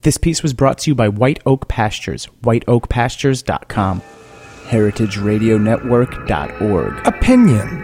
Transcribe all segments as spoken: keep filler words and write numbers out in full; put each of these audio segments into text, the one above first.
This piece was brought to you by White Oak Pastures, white oak pastures dot com. heritage radio network dot org. Opinion.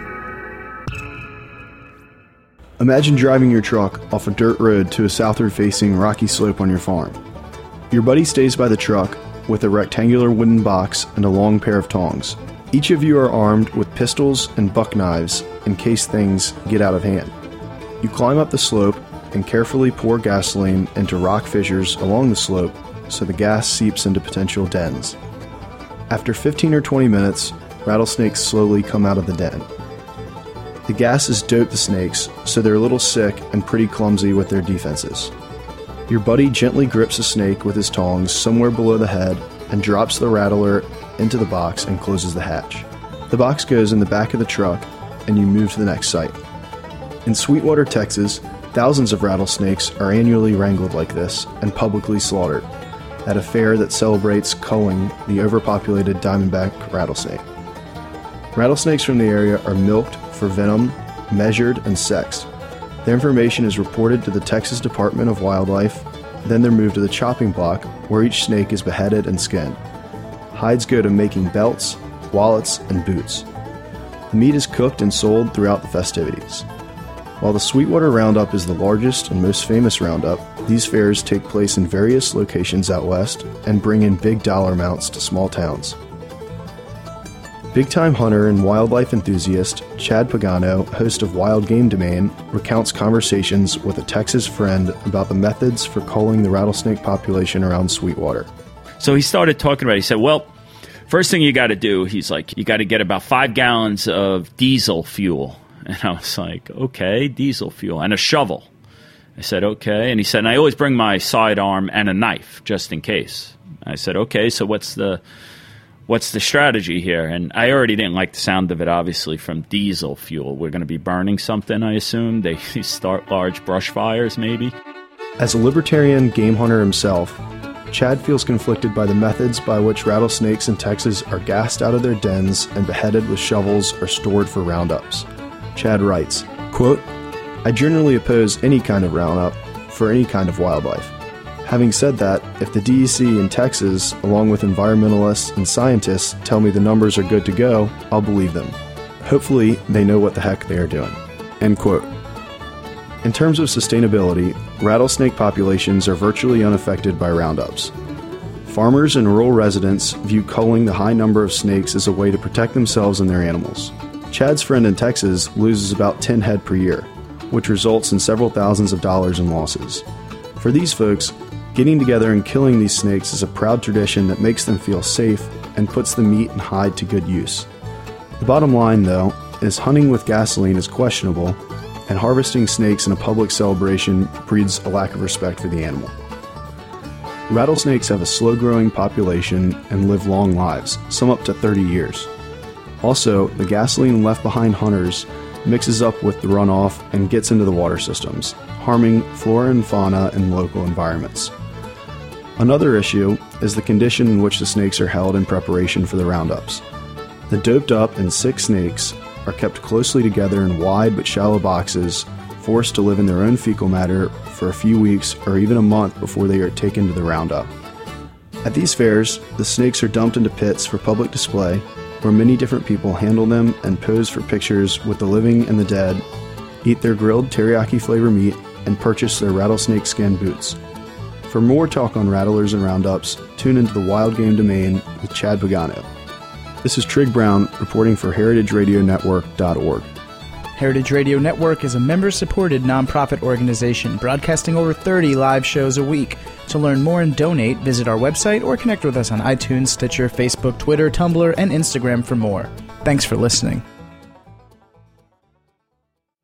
Imagine driving your truck off a dirt road to a southward-facing rocky slope on your farm. Your buddy stays by the truck with a rectangular wooden box and a long pair of tongs. Each of you are armed with pistols and buck knives in case things get out of hand. You climb up the slope and carefully pour gasoline into rock fissures along the slope so the gas seeps into potential dens. After fifteen or twenty minutes, rattlesnakes slowly come out of the den. The gases dope the snakes, so they're a little sick and pretty clumsy with their defenses. Your buddy gently grips a snake with his tongs somewhere below the head and drops the rattler into the box and closes the hatch. The box goes in the back of the truck, and you move to the next site. In Sweetwater, Texas, thousands of rattlesnakes are annually wrangled like this and publicly slaughtered at a fair that celebrates culling the overpopulated diamondback rattlesnake. Rattlesnakes from the area are milked for venom, measured, and sexed. Their information is reported to the Texas Department of Wildlife, then they're moved to the chopping block where each snake is beheaded and skinned. Hides go to making belts, wallets, and boots. The meat is cooked and sold throughout the festivities. While the Sweetwater Roundup is the largest and most famous roundup, these fairs take place in various locations out west and bring in big dollar amounts to small towns. Big-time hunter and wildlife enthusiast Chad Pagano, host of Wild Game Domain, recounts conversations with a Texas friend about the methods for culling the rattlesnake population around Sweetwater. So he started talking about it. He said, well, first thing you got to do, he's like, you got to get about five gallons of diesel fuel. And I was like, okay, diesel fuel, and a shovel. I said, okay. And he said, and I always bring my sidearm and a knife just in case. I said, okay, so what's the what's the strategy here? And I already didn't like the sound of it, obviously, from diesel fuel. We're going to be burning something, I assume. They start large brush fires, maybe. As a libertarian game hunter himself, Chad feels conflicted by the methods by which rattlesnakes in Texas are gassed out of their dens and beheaded with shovels or stored for roundups. Chad writes, quote, I generally oppose any kind of roundup for any kind of wildlife. Having said that, if the D E C in Texas, along with environmentalists and scientists, tell me the numbers are good to go, I'll believe them. Hopefully, they know what the heck they are doing. End quote. In terms of sustainability, rattlesnake populations are virtually unaffected by roundups. Farmers and rural residents view culling the high number of snakes as a way to protect themselves and their animals. Chad's friend in Texas loses about ten head per year, which results in several thousands of dollars in losses. For these folks, getting together and killing these snakes is a proud tradition that makes them feel safe and puts the meat and hide to good use. The bottom line, though, is hunting with gasoline is questionable, and harvesting snakes in a public celebration breeds a lack of respect for the animal. Rattlesnakes have a slow-growing population and live long lives, some up to thirty years. Also, the gasoline left behind hunters mixes up with the runoff and gets into the water systems, harming flora and fauna in local environments. Another issue is the condition in which the snakes are held in preparation for the roundups. The doped up and sick snakes are kept closely together in wide but shallow boxes, forced to live in their own fecal matter for a few weeks or even a month before they are taken to the roundup. At these fairs, the snakes are dumped into pits for public display, where many different people handle them and pose for pictures with the living and the dead, eat their grilled teriyaki flavor meat, and purchase their rattlesnake skin boots. For more talk on rattlers and roundups, tune into the Wild Game Domain with Chad Pagano. This is Trig Brown reporting for heritage radio network dot org. Heritage Radio Network is a member-supported nonprofit organization broadcasting over thirty live shows a week. To learn more and donate, visit our website or connect with us on iTunes, Stitcher, Facebook, Twitter, Tumblr, and Instagram for more. Thanks for listening.